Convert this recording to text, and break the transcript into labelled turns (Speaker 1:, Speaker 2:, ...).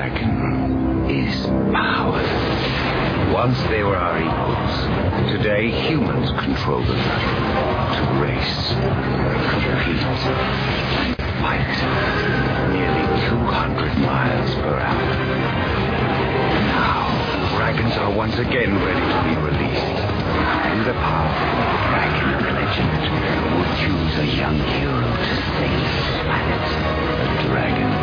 Speaker 1: dragon is power. Once they were our equals. Today, humans control the battle. To race, compete, fight. Nearly 200 miles per hour. Now, dragons are once again ready to be released. And the powerful dragon legend will choose a young hero to save his planet. The dragon